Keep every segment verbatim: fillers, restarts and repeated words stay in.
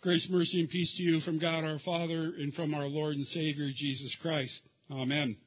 Grace, mercy, and peace to you from God our Father and from our Lord and Savior, Jesus Christ. Amen.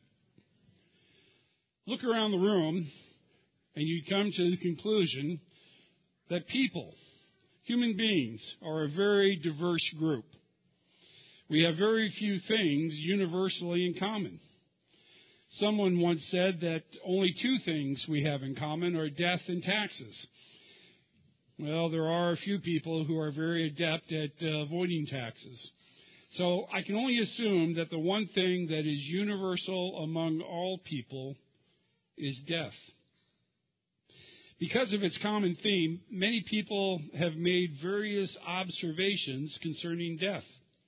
Look around the room, and you come to the conclusion that people, human beings, are a very diverse group. We have very few things universally in common. Someone once said that only two things we have in common are death and taxes. Well, there are a few people who are very adept at uh, avoiding taxes. So I can only assume that the one thing that is universal among all people is death. Because of its common theme, many people have made various observations concerning death.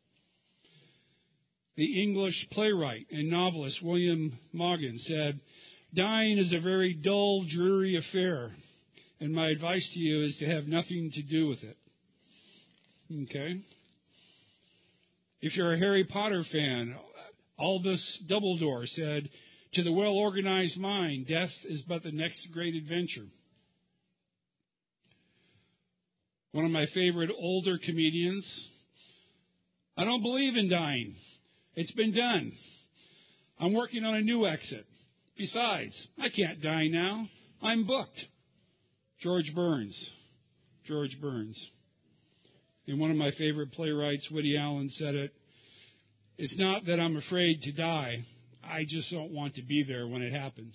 The English playwright and novelist William Morgan said, "Dying is a very dull, dreary affair, and my advice to you is to have nothing to do with it." Okay. If you're a Harry Potter fan, Albus Dumbledore said, "To the well-organized mind, death is but the next great adventure." One of my favorite older comedians, "I don't believe in dying. It's been done. I'm working on a new exit. Besides, I can't die now. I'm booked." George Burns. George Burns. And one of my favorite playwrights, Woody Allen, said it, "It's not that I'm afraid to die. I just don't want to be there when it happens."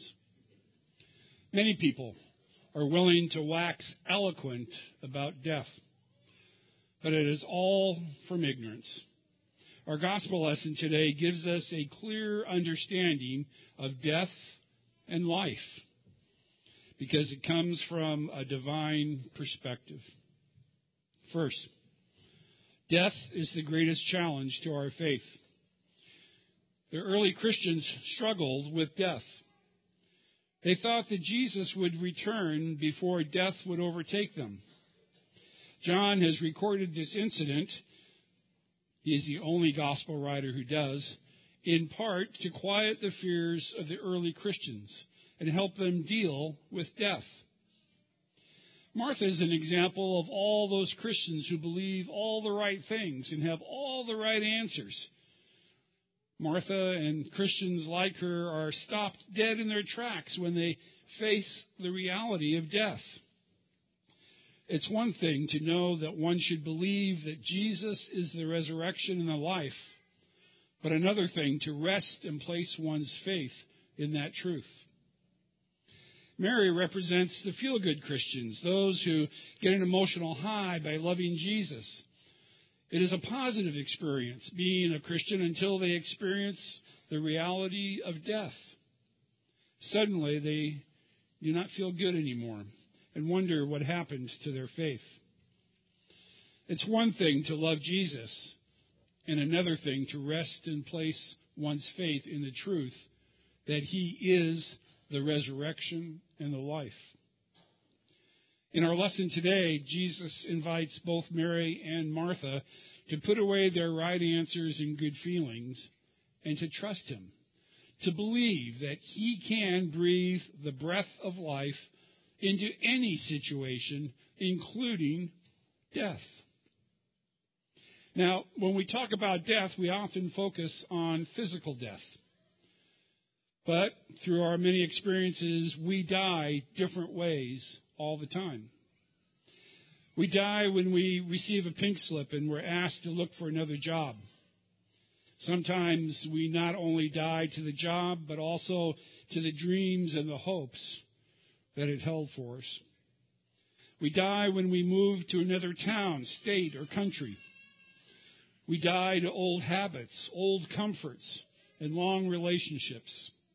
Many people are willing to wax eloquent about death, but it is all from ignorance. Our gospel lesson today gives us a clear understanding of death and life because it comes from a divine perspective. First, death is the greatest challenge to our faith. The early Christians struggled with death. They thought that Jesus would return before death would overtake them. John has recorded this incident. He is the only gospel writer who does, in part to quiet the fears of the early Christians and help them deal with death. Martha is an example of all those Christians who believe all the right things and have all the right answers. Martha and Christians like her are stopped dead in their tracks when they face the reality of death. It's one thing to know that one should believe that Jesus is the resurrection and the life, but another thing to rest and place one's faith in that truth. Mary represents the feel-good Christians, those who get an emotional high by loving Jesus. It is a positive experience being a Christian until they experience the reality of death. Suddenly, they do not feel good anymore and wonder what happened to their faith. It's one thing to love Jesus and another thing to rest and place one's faith in the truth that He is the resurrection and the life. In our lesson today, Jesus invites both Mary and Martha to put away their right answers and good feelings and to trust Him, to believe that He can breathe the breath of life into any situation, including death. Now, when we talk about death, we often focus on physical death. But through our many experiences, we die different ways all the time. We die when we receive a pink slip and we're asked to look for another job. Sometimes we not only die to the job, but also to the dreams and the hopes that it held for us. We die when we move to another town, state, or country. We die to old habits, old comforts, and long relationships.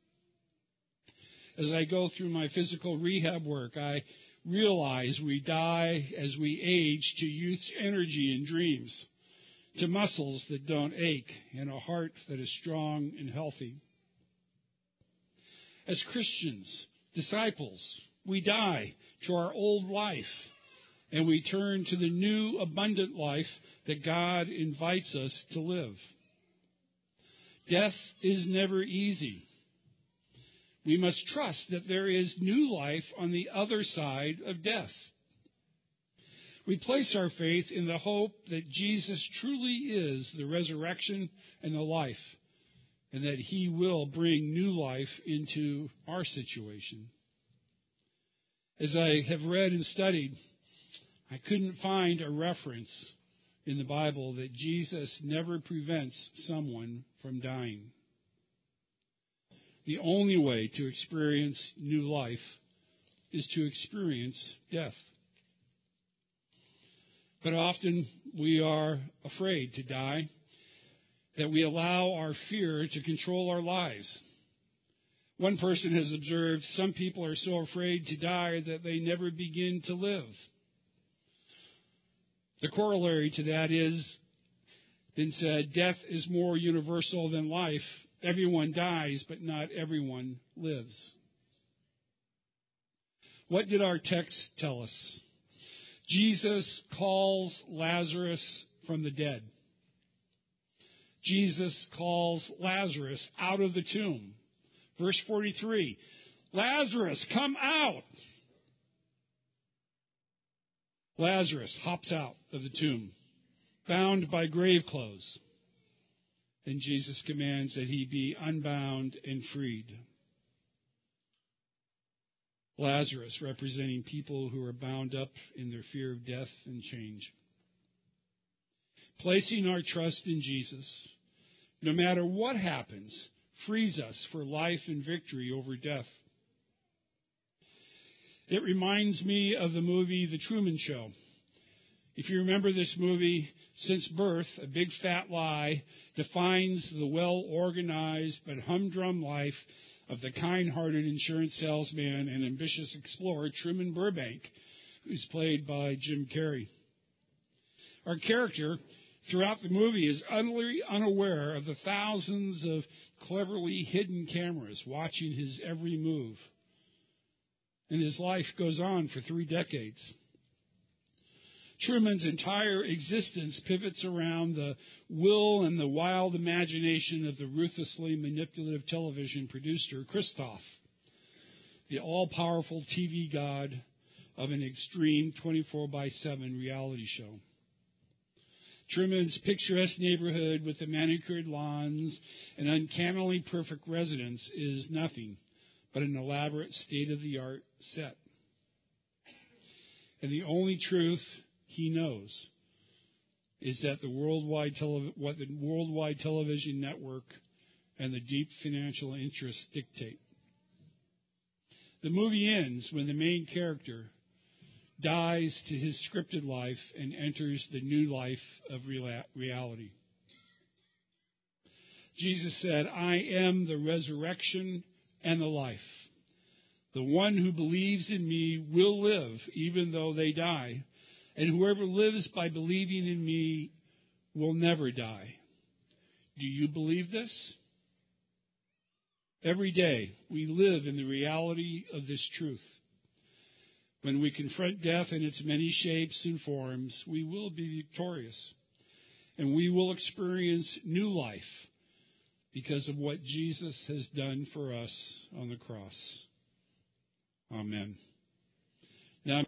As I go through my physical rehab work, I realize we die as we age to youth's energy and dreams, to muscles that don't ache, and a heart that is strong and healthy. As Christians, disciples, we die to our old life, and we turn to the new, abundant life that God invites us to live. Death is never easy. We must trust that there is new life on the other side of death. We place our faith in the hope that Jesus truly is the resurrection and the life, and that he will bring new life into our situation. As I have read and studied, I couldn't find a reference in the Bible that Jesus never prevents someone from dying. The only way to experience new life is to experience death. But often we are afraid to die, that we allow our fear to control our lives. One person has observed some people are so afraid to die that they never begin to live. The corollary to that is, then said, death is more universal than life. Everyone dies, but not everyone lives. What did our text tell us? Jesus calls Lazarus from the dead. Jesus calls Lazarus out of the tomb. Verse forty-three, Lazarus, come out. Lazarus hops out of the tomb, bound by grave clothes. And Jesus commands that he be unbound and freed. Lazarus representing people who are bound up in their fear of death and change. Placing our trust in Jesus, no matter what happens, frees us for life and victory over death. It reminds me of the movie The Truman Show. If you remember this movie, since birth, a big fat lie defines the well-organized but humdrum life of the kind-hearted insurance salesman and ambitious explorer Truman Burbank, who's played by Jim Carrey. Our character throughout the movie is utterly unaware of the thousands of cleverly hidden cameras watching his every move. And his life goes on for three decades. Truman's entire existence pivots around the will and the wild imagination of the ruthlessly manipulative television producer, Christof, the all-powerful T V god of an extreme twenty-four by seven reality show. Truman's picturesque neighborhood with the manicured lawns and uncannily perfect residence is nothing but an elaborate state-of-the-art set. And the only truth he knows is that the worldwide tele- what the worldwide television network and the deep financial interests dictate. The movie ends when the main character dies to his scripted life and enters the new life of reality. Jesus said, I am the resurrection and the life. The one who believes in me will live even though they die, and whoever lives by believing in me will never die. Do you believe this? Every day we live in the reality of this truth. When we confront death in its many shapes and forms, we will be victorious. And we will experience new life because of what Jesus has done for us on the cross. Amen.